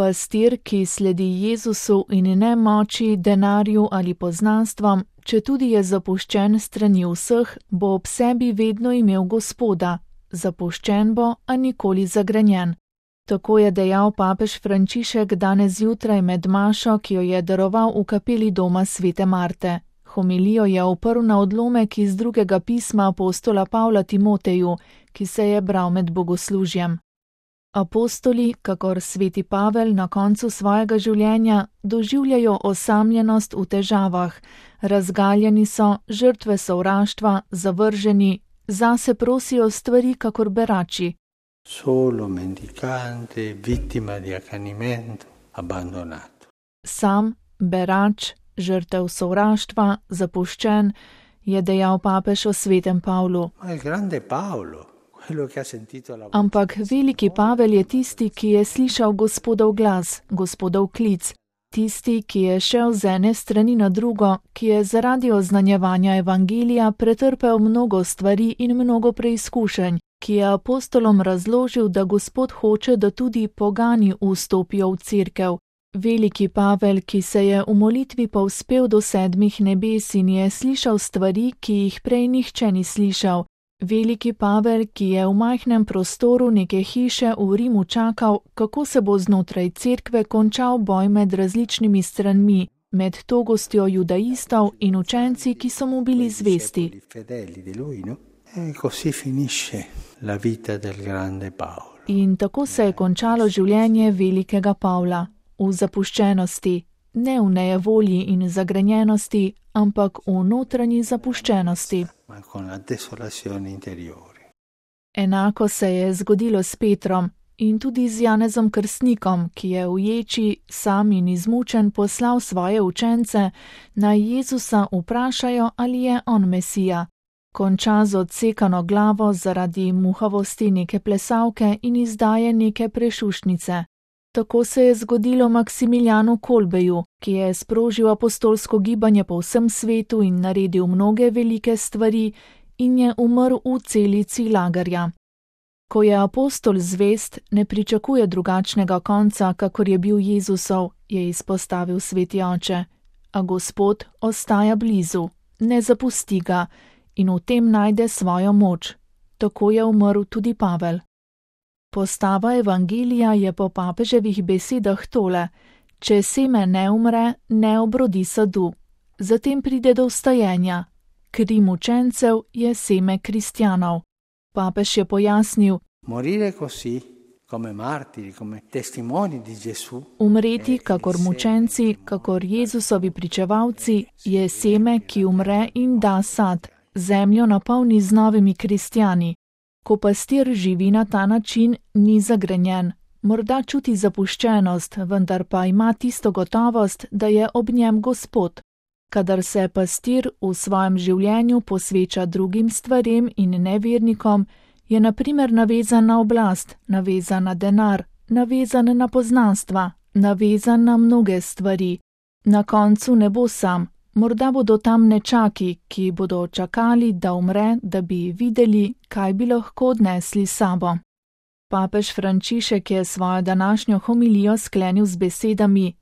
Pastir, ki sledi Jezusu in ne moči, denarju ali poznanstvom, četudi je zapuščen strani vseh, bo ob sebi vedno imel Gospoda. Zapuščen bo, a nikoli zagrenjen. Tako je dejal papež Frančišek danes zjutraj med mašo, ki jo je daroval v kapeli doma svete Marte. Homilijo je oprl na odlomek iz drugega pisma apostola Pavla Timoteju, ki se je bral med bogoslužjem. Apostoli, kakor sveti Pavel na koncu svojega življenja, doživljajo osamljenost v težavah, razgaljeni so, žrtve sovraštva, zavrženi, zase prosijo stvari kakor berači. Solo mendicante, vittima di accanimento, abbandonato. Sam, berač, žrtev sovraštva, zapuščen, je dejal papež o svetem Pavlu. Ampak veliki Pavel je tisti, ki je slišal Gospodov glas, Gospodov klic, tisti, ki je šel z ene strani na drugo, ki je zaradi oznanjevanja evangelija pretrpel mnogo stvari in mnogo preizkušenj, ki je apostolom razložil, da Gospod hoče, da tudi pogani vstopijo v cerkev. Veliki Pavel, ki se je v molitvi povzpel do 7 nebes in je slišal stvari, ki jih prej nihče ni slišal. Veliki Pavel, ki je v majhnem prostoru neke hiše v Rimu čakal, kako se bo znotraj cerkve končal boj med različnimi stranmi, med togostjo judaistov in učenci, ki so mu bili zvesti. In tako se je končalo življenje velikega Pavla. V zapuščenosti, ne v nejevolji in zagrenjenosti, ampak v notranji zapuščenosti. Enako se je zgodilo s Petrom in tudi z Janezom Krstnikom, ki je v ječi, sam in izmučen poslal svoje učence, naj Jezusa vprašajo, ali je on Mesija. Konča z odsekano glavo zaradi muhavosti neke plesavke in izdaje neke prešušnice. Tako se je zgodilo Maksimiljanu Kolbeju, ki je sprožil apostolsko gibanje po vsem svetu in naredil mnoge velike stvari in je umrl v celici lagerja. Ko je apostol zvest, ne pričakuje drugačnega konca, kakor je bil Jezusov, je izpostavil sveti oče. A Gospod ostaja blizu, ne zapusti ga in v tem najde svojo moč. Tako je umrl tudi Pavel. Postava evangelija je po papeževih besedah tole: če seme ne umre, ne obrodi sadu. Zatem pride do vstajenja. Kri mučencev je seme kristjanov. Papež je pojasnil: umreti kakor mučenci, kakor Jezusovi pričevalci, je seme, ki umre in da sad, zemljo napolni z novimi kristjani. Ko pastir živi na ta način, ni zagrenjen. Morda čuti zapuščenost, vendar pa ima tisto gotovost, da je ob njem Gospod. Kadar se pastir v svojem življenju posveča drugim stvarem in nevernikom, je na primer navezan na oblast, navezan na denar, navezan na poznanstva, navezan na mnoge stvari. Na koncu ne bo sam. Morda bodo tam nečaki, ki bodo čakali, da umre, da bi videli, kaj bi lahko odnesli sabo. Papež Frančišek je svojo današnjo homilijo sklenil z besedami: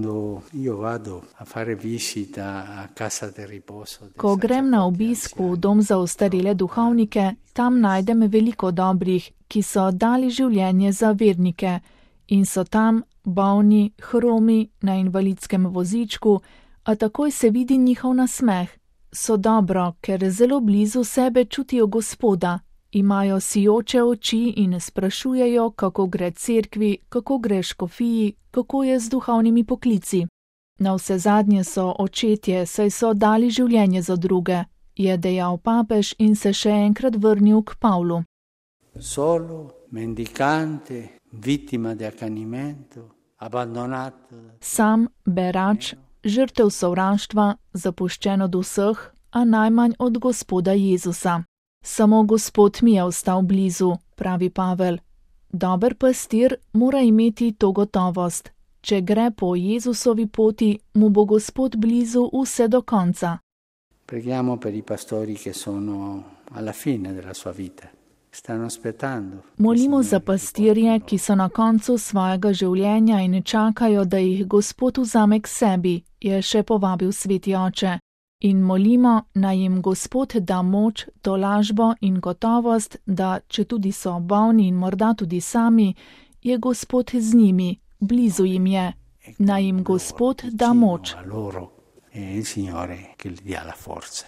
ko grem na obisk v dom za ostarele duhovnike, tam najdem veliko dobrih, ki so dali življenje za vernike in so tam bolni, hromi, na invalidskem vozičku, a takoj se vidi njihov nasmeh. So dobro, ker zelo blizu sebe čutijo Gospoda, imajo sijoče oči in sprašujejo, kako gre cerkvi, kako gre škofiji, kako je z duhovnimi poklici. Navsezadnje so očetje, saj so dali življenje za druge, je dejal papež in se še enkrat vrnil k Pavlu. Solo, mendicante, vittima di accanimento, abbandonato. Sam, berač, žrtev sovraštva, zapuščen od vseh, a najmanj od Gospoda Jezusa. Samo Gospod mi je ostal blizu, pravi Pavel. Dober pastir mora imeti to gotovost. Če gre po Jezusovi poti, mu bo Gospod blizu vse do konca. Preghiamo per i pastori che sono alla fine della sua vita. stanno aspettando. Molimo za pastirje, ki so na koncu svojega življenja in čakajo, da jih Gospod vzame k sebi, je še povabil Sveti Oče. In molimo, naj jim Gospod da moč, tolažbo in gotovost, da, četudi so bolni in morda tudi sami, je Gospod z njimi, blizu jim je. Naj jim Gospod da moč. E il Signore che gli dia la forza.